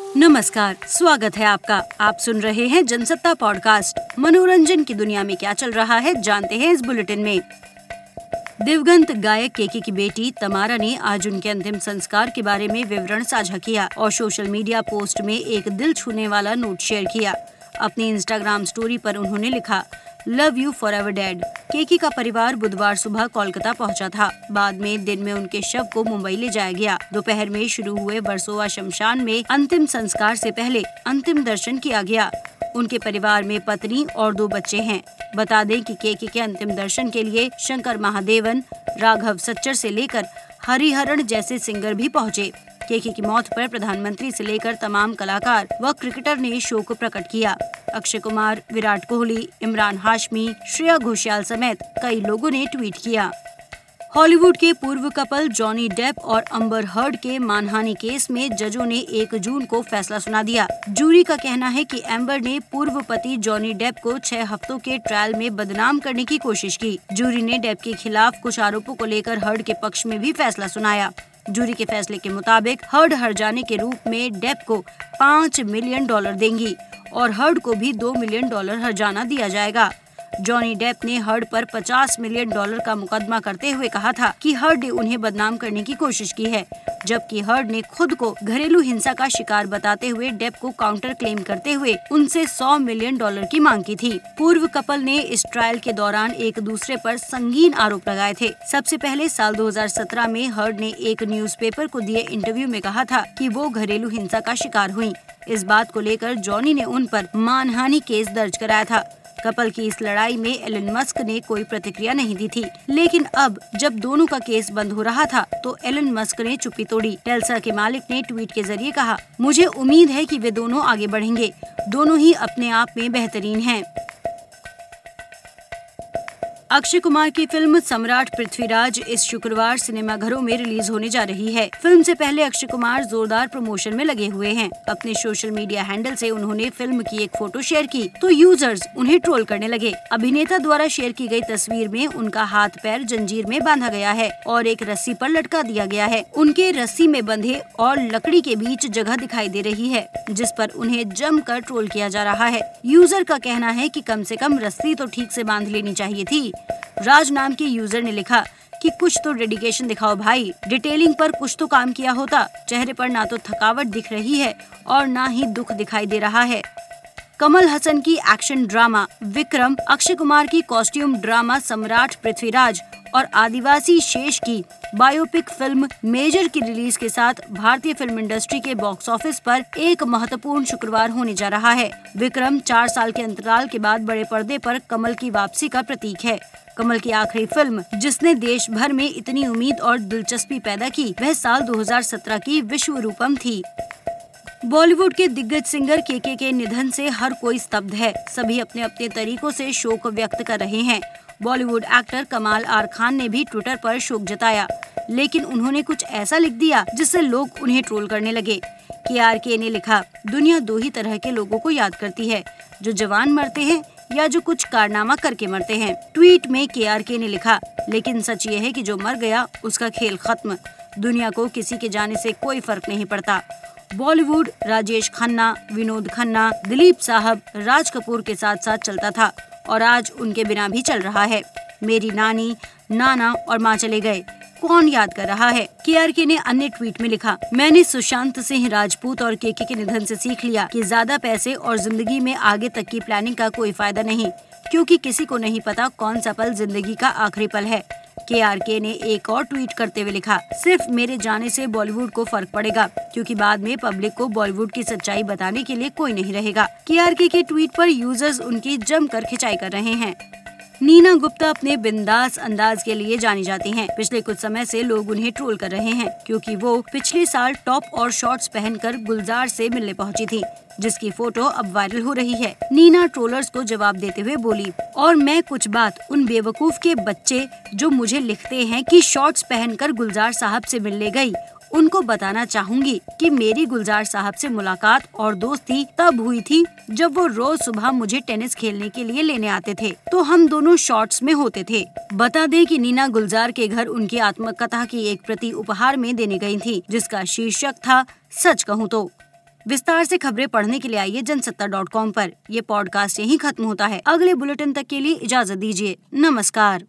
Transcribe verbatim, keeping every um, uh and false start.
नमस्कार, स्वागत है आपका। आप सुन रहे हैं जनसत्ता पॉडकास्ट। मनोरंजन की दुनिया में क्या चल रहा है, जानते हैं इस बुलेटिन में। दिवंगत गायक केके की बेटी तमारा ने आज उनके अंतिम संस्कार के बारे में विवरण साझा किया और सोशल मीडिया पोस्ट में एक दिल छूने वाला नोट शेयर किया। अपनी इंस्टाग्राम स्टोरी पर उन्होंने लिखा, love you forever dad. KK का परिवार बुधवार सुबह कोलकाता पहुंचा था। बाद में दिन में उनके शव को मुंबई ले जाया गया। दोपहर में शुरू हुए वर्सोवा शमशान में अंतिम संस्कार से पहले अंतिम दर्शन किया गया। उनके परिवार में पत्नी और दो बच्चे हैं। बता दें कि केके के अंतिम दर्शन के लिए शंकर महादेवन, राघव सच्चर से लेकर हरिहरन जैसे सिंगर भी पहुंचे। केके की मौत पर प्रधानमंत्री से लेकर तमाम कलाकार व क्रिकेटर ने शोक प्रकट किया। अक्षय कुमार, विराट कोहली, इमरान हाशमी, श्रेया घोषाल समेत कई लोगों ने ट्वीट किया। हॉलीवुड के पूर्व कपल जॉनी डेप और अम्बर हर्ड के मानहानि केस में जजों ने एक जून को फैसला सुना दिया। जूरी का कहना है कि एम्बर ने पूर्व पति जॉनी डेप को छह हफ्तों के ट्रायल में बदनाम करने की कोशिश की। जूरी ने डेप के खिलाफ कुछ आरोपों को लेकर हर्ड के पक्ष में भी फैसला सुनाया। जूरी के फैसले के मुताबिक हर्ड हर्जाने के रूप में डेप को पाँच मिलियन डॉलर देंगी और हर्ड को भी दो मिलियन डॉलर हर्जाना दिया जाएगा। जॉनी डेप ने हर्ड पर पचास मिलियन डॉलर का मुकदमा करते हुए कहा था कि हर्ड ने उन्हें बदनाम करने की कोशिश की है, जबकि हर्ड ने खुद को घरेलू हिंसा का शिकार बताते हुए डेप को काउंटर क्लेम करते हुए उनसे सौ मिलियन डॉलर की मांग की थी। पूर्व कपल ने इस ट्रायल के दौरान एक दूसरे पर संगीन आरोप लगाए थे। सबसे पहले साल दो हज़ार सत्रह में हर्ड ने एक न्यूज़पेपर को दिए इंटरव्यू में कहा था कि वो घरेलू हिंसा का शिकार हुई। इस बात को लेकर जॉनी ने उन पर मानहानि केस दर्ज कराया था। कपल की इस लड़ाई में एलन मस्क ने कोई प्रतिक्रिया नहीं दी थी, लेकिन अब जब दोनों का केस बंद हो रहा था तो एलन मस्क ने चुप्पी तोड़ी। टेल्सा के मालिक ने ट्वीट के जरिए कहा, मुझे उम्मीद है कि वे दोनों आगे बढ़ेंगे। दोनों ही अपने आप में बेहतरीन हैं। अक्षय कुमार की फिल्म सम्राट पृथ्वीराज इस शुक्रवार सिनेमाघरों में रिलीज होने जा रही है। फिल्म से पहले अक्षय कुमार जोरदार प्रमोशन में लगे हुए हैं। अपने सोशल मीडिया हैंडल से उन्होंने फिल्म की एक फोटो शेयर की तो यूजर्स उन्हें ट्रोल करने लगे। अभिनेता द्वारा शेयर की गई तस्वीर में उनका हाथ पैर जंजीर में बांधा गया है और एक रस्सी पर लटका दिया गया है। उनके रस्सी में बंधे और लकड़ी के बीच जगह दिखाई दे रही है, जिस पर उन्हें जमकर ट्रोल किया जा रहा है। यूजर का कहना है कि कम से कम रस्सी तो ठीक से बांध लेनी चाहिए थी। राज नाम के यूजर ने लिखा कि कुछ तो डेडिकेशन दिखाओ भाई, डिटेलिंग पर कुछ तो काम किया होता। चेहरे पर ना तो थकावट दिख रही है और ना ही दुख दिखाई दे रहा है। कमल हसन की एक्शन ड्रामा विक्रम, अक्षय कुमार की कॉस्ट्यूम ड्रामा सम्राट पृथ्वीराज और आदिवासी शेष की बायोपिक फिल्म मेजर की रिलीज के साथ भारतीय फिल्म इंडस्ट्री के बॉक्स ऑफिस पर एक महत्वपूर्ण शुक्रवार होने जा रहा है। विक्रम चार साल के अंतराल के बाद बड़े पर्दे पर कमल की वापसी का प्रतीक है। कमल की आखिरी फिल्म जिसने देश भर में इतनी उम्मीद और दिलचस्पी पैदा की, वह साल दो हज़ार सत्रह की विश्वरूपम थी। बॉलीवुड के दिग्गज सिंगर केके के निधन से हर कोई स्तब्ध है। सभी अपने अपने तरीकों से शोक व्यक्त कर रहे हैं। Bollywood actor Kamaal R Khan ने भी ट्विटर पर शोक जताया, लेकिन उन्होंने कुछ ऐसा लिख दिया जिससे लोग उन्हें ट्रोल करने लगे। के आर के ने लिखा, दुनिया दो ही तरह के लोगों को याद करती है, जो जवान मरते हैं या जो कुछ कारनामा करके मरते हैं। ट्वीट में के आर के ने लिखा, लेकिन सच ये है कि जो मर गया उसका खेल खत्म। दुनिया को किसी के जाने से कोई फर्क नहीं पड़ता। बॉलीवुड राजेश खन्ना, विनोद खन्ना, दिलीप साहब, राज कपूर के साथ साथ चलता था और आज उनके बिना भी चल रहा है। मेरी नानी, नाना और माँ चले गए, कौन याद कर रहा है। के आर के ने अन्य ट्वीट में लिखा, मैंने सुशांत सिंह राजपूत और केके के निधन से सीख लिया कि ज्यादा पैसे और जिंदगी में आगे तक की प्लानिंग का कोई फायदा नहीं, क्योंकि किसी को नहीं पता कौन सा पल जिंदगी का आखिरी पल है। के आर के ने एक और ट्वीट करते हुए लिखा, सिर्फ मेरे जाने से बॉलीवुड को फर्क पड़ेगा, क्योंकि बाद में पब्लिक को बॉलीवुड की सच्चाई बताने के लिए कोई नहीं रहेगा। के आर के के ट्वीट पर यूजर्स उनकी जमकर खिंचाई कर रहे हैं। नीना गुप्ता अपने बिंदास अंदाज के लिए जानी जाती हैं। पिछले कुछ समय से लोग उन्हें ट्रोल कर रहे हैं, क्योंकि वो पिछले साल टॉप और शॉर्ट्स पहनकर गुलजार से मिलने पहुंची थी, जिसकी फोटो अब वायरल हो रही है। नीना ट्रोलर्स को जवाब देते हुए बोली, और मैं कुछ बात उन बेवकूफ के बच्चे जो मुझे लिखते हैं कि शॉर्ट्स पहनकर गुलजार साहब से मिलने गई, उनको बताना चाहूंगी कि मेरी गुलजार साहब से मुलाकात और दोस्ती तब हुई थी जब वो रोज सुबह मुझे टेनिस खेलने के लिए लेने आते थे, तो हम दोनों शॉर्ट्स में होते थे। बता दें कि नीना गुलजार के घर उनकी आत्मकथा की एक प्रति उपहार में देने गई थी, जिसका शीर्षक था सच कहूँ तो। विस्तार से खबरें पढ़ने के लिए आइए जनसत्ता डॉट कॉम पर। ये पॉडकास्ट यहीं खत्म होता है। अगले बुलेटिन तक के लिए इजाजत दीजिए। नमस्कार।